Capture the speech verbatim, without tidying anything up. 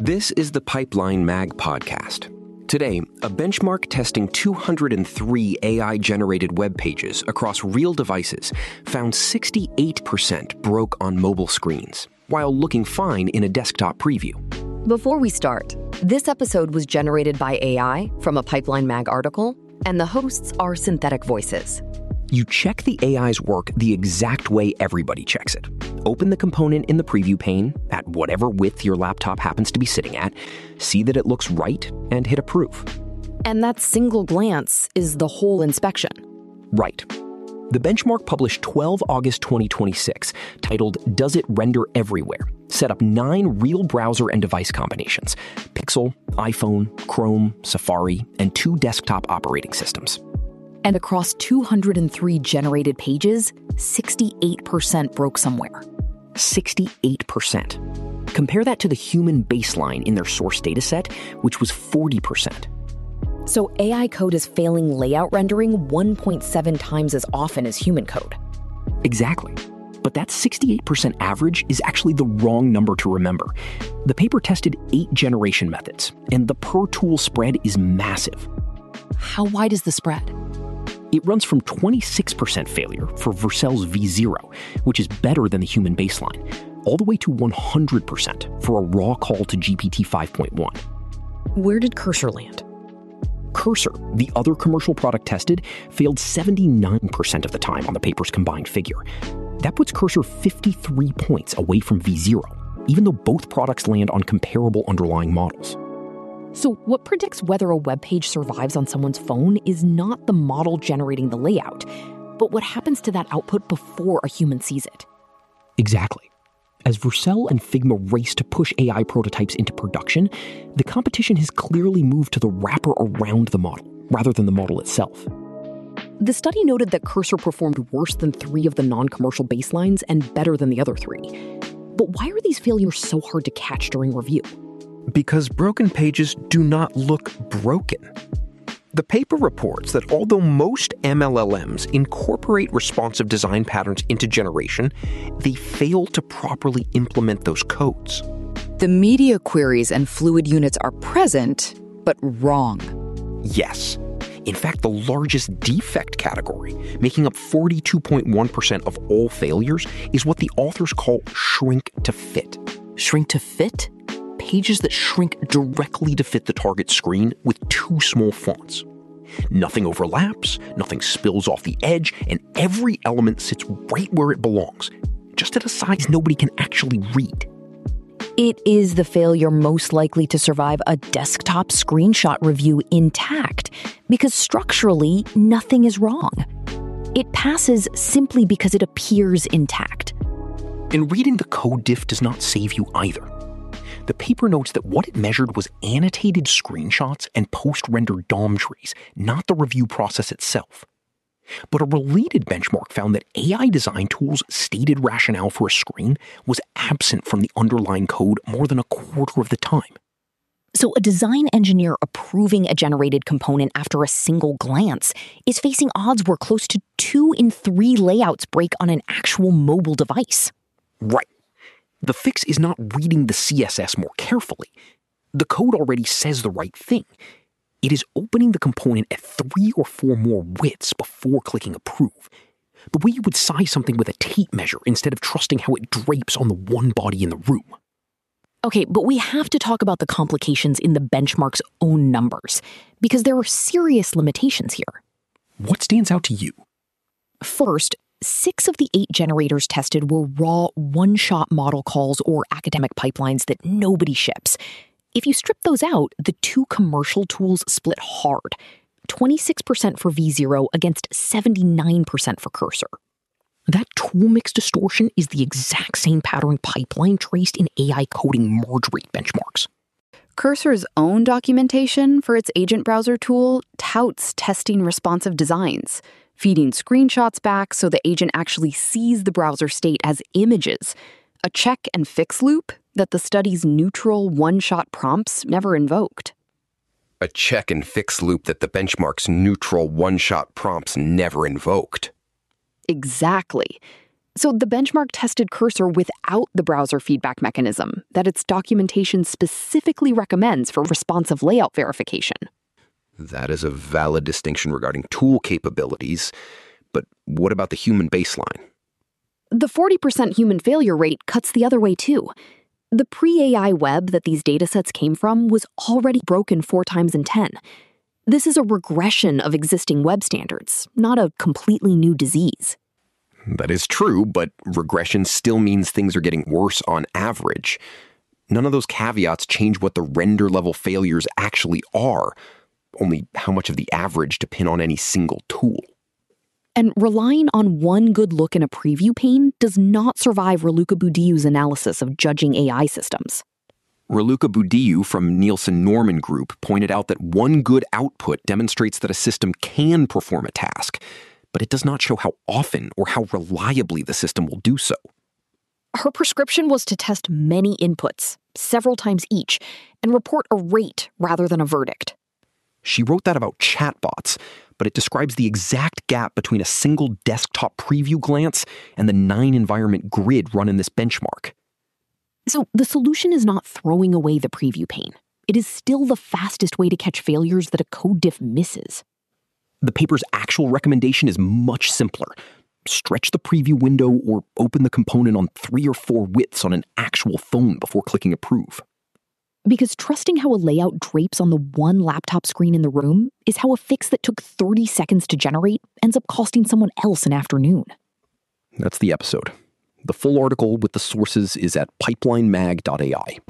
This is the Pipeline Mag podcast. Today, a benchmark testing two hundred three A I-generated web pages across real devices found sixty-eight percent broke on mobile screens, while looking fine in a desktop preview. Before we start, this episode was generated by A I from a Pipeline Mag article, and the hosts are synthetic voices. You check the A I's work the exact way everybody checks it. Open the component in the preview pane at whatever width your laptop happens to be sitting at, see that it looks right, and hit approve. And that single glance is the whole inspection. Right. The benchmark published the twelfth of August twenty twenty-six, titled Does It Render Everywhere? Set up nine real browser and device combinations: Pixel, iPhone, Chrome, Safari, and two desktop operating systems. And across two hundred three generated pages, sixty-eight percent broke somewhere. sixty-eight percent. Compare that to the human baseline in their source dataset, which was forty percent. So A I code is failing layout rendering one point seven times as often as human code. Exactly. But that sixty-eight percent average is actually the wrong number to remember. The paper tested eight generation methods, and the per-tool spread is massive. How wide is the spread? It runs from twenty-six percent failure for Vercel's V zero, which is better than the human baseline, all the way to one hundred percent for a raw call to G P T five point one. Where did Cursor land? Cursor, the other commercial product tested, failed seventy-nine percent of the time on the paper's combined figure. That puts Cursor fifty-three points away from V zero, even though both products land on comparable underlying models. So what predicts whether a web page survives on someone's phone is not the model generating the layout, but what happens to that output before a human sees it. Exactly. As Vercel and Figma race to push A I prototypes into production, the competition has clearly moved to the wrapper around the model, rather than the model itself. The study noted that Cursor performed worse than three of the non-commercial baselines and better than the other three. But why are these failures so hard to catch during review? Because broken pages do not look broken. The paper reports that although most M L L Ms incorporate responsive design patterns into generation, they fail to properly implement those codes. The media queries and fluid units are present, but wrong. Yes. In fact, the largest defect category, making up forty-two point one percent of all failures, is what the authors call shrink to fit. Shrink to fit? Pages that shrink directly to fit the target screen with too small fonts. Nothing overlaps, nothing spills off the edge, and every element sits right where it belongs, just at a size nobody can actually read. It is the failure most likely to survive a desktop screenshot review intact, because structurally, nothing is wrong. It passes simply because it appears intact. And reading the code diff does not save you either. The paper notes that what it measured was annotated screenshots and post-rendered D O M trees, not the review process itself. But a related benchmark found that A I design tools' stated rationale for a screen was absent from the underlying code more than a quarter of the time. So a design engineer approving a generated component after a single glance is facing odds where close to two in three layouts break on an actual mobile device. Right. The fix is not reading the C S S more carefully. The code already says the right thing. It is opening the component at three or four more widths before clicking approve. The way you would size something with a tape measure instead of trusting how it drapes on the one body in the room. Okay, but we have to talk about the complications in the benchmark's own numbers, because there are serious limitations here. What stands out to you? First, six of the eight generators tested were raw one-shot model calls or academic pipelines that nobody ships. If you strip those out, the two commercial tools split hard, twenty-six percent for V zero against seventy-nine percent for Cursor. That tool mix distortion is the exact same pattern Pipeline traced in A I coding merge rate benchmarks. Cursor's own documentation for its agent browser tool touts testing responsive designs, feeding screenshots back so the agent actually sees the browser state as images, a check and fix loop that the study's neutral one-shot prompts never invoked. A check and fix loop that the benchmark's neutral one-shot prompts never invoked. Exactly. So the benchmark tested Cursor without the browser feedback mechanism that its documentation specifically recommends for responsive layout verification. That is a valid distinction regarding tool capabilities, but what about the human baseline? The forty percent human failure rate cuts the other way too. The pre-A I web that these datasets came from was already broken four times in ten. This is a regression of existing web standards, not a completely new disease. That is true, but regression still means things are getting worse on average. None of those caveats change what the render-level failures actually are, only how much of the average to pin on any single tool. And relying on one good look in a preview pane does not survive Raluca Budiu's analysis of judging A I systems. Raluca Budiu from Nielsen Norman Group pointed out that one good output demonstrates that a system can perform a task, but it does not show how often or how reliably the system will do so. Her prescription was to test many inputs, several times each, and report a rate rather than a verdict. She wrote that about chatbots, but it describes the exact gap between a single desktop preview glance and the nine environment grid run in this benchmark. So the solution is not throwing away the preview pane. It is still the fastest way to catch failures that a code diff misses. The paper's actual recommendation is much simpler. Stretch the preview window or open the component on three or four widths on an actual phone before clicking approve. Because trusting how a layout drapes on the one laptop screen in the room is how a fix that took thirty seconds to generate ends up costing someone else an afternoon. That's the episode. The full article with the sources is at pipeline mag dot A I.